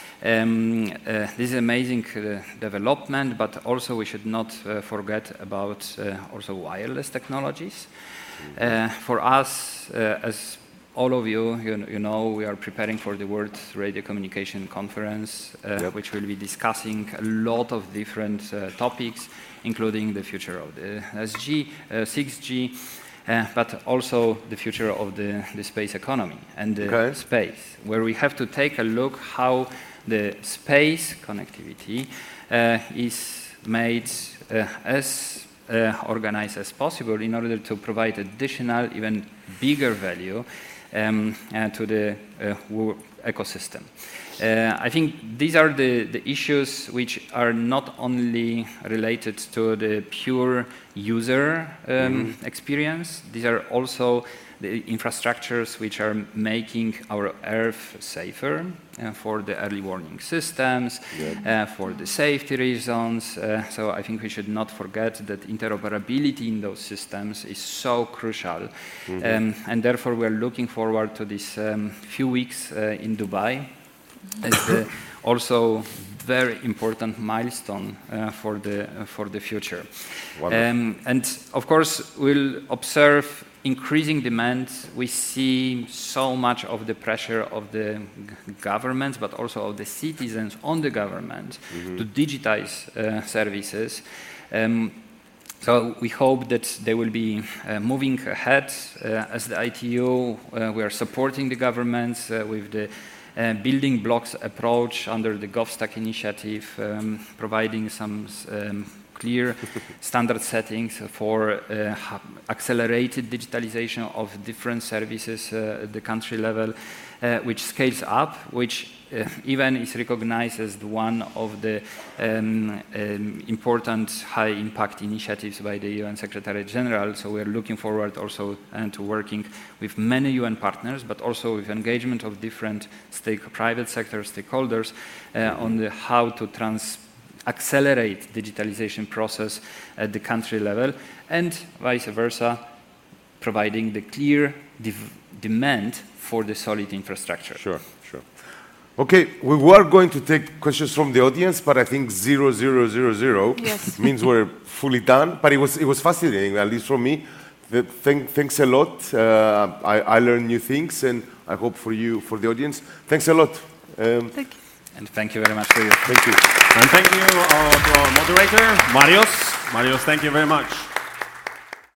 Um, uh, this is amazing uh, development, but also we should not uh, forget about uh, also wireless technologies. Uh, for us, uh, as all of you, you, you know, we are preparing for the World Radio Communication Conference, uh, yep. which will be discussing a lot of different uh, topics, including the future of the S G, uh, six G, Uh, but also the future of the, the space economy and the okay. space, where we have to take a look how the space connectivity uh, is made uh, as uh, organized as possible in order to provide additional, even bigger value um, uh, to the uh, ecosystem. Uh, I think these are the, the issues which are not only related to the pure user um, mm-hmm. experience, these are also the infrastructures which are making our Earth safer uh, for the early warning systems, yeah. uh, for the safety reasons. Uh, so I think we should not forget that interoperability in those systems is so crucial. Mm-hmm. um, and therefore we are looking forward to these um, few weeks uh, in Dubai as the also very important milestone uh, for the uh, for the future. Um, and of course we'll observe increasing demand. We see so much of the pressure of the governments, but also of the citizens on the government mm-hmm. to digitize uh, services. Um, So we hope that they will be uh, moving ahead. Uh, as the I T U, uh, we are supporting the governments uh, with the uh, building blocks approach under the GovStack initiative, um, providing some um, clear standard settings for uh, accelerated digitalization of different services uh, at the country level, uh, which scales up, which uh, even is recognized as one of the um, um, important high-impact initiatives by the U N Secretary General. So we are looking forward also uh, to working with many U N partners, but also with engagement of different stake private sector stakeholders uh, on the how to trans accelerate digitalization process at the country level, and vice versa, providing the clear demand for the solid infrastructure. Sure, sure. Okay, we were going to take questions from the audience, but I think zero, zero, zero, zero yes. means we're fully done. But it was, it was fascinating, at least for me. The, thank, thanks a lot. Uh, I, I learned new things, and I hope for you, for the audience. Thanks a lot. Um, thank you. And thank you very much for your. Thank you. And thank you uh, to our moderator, Marios. Marios, thank you very much.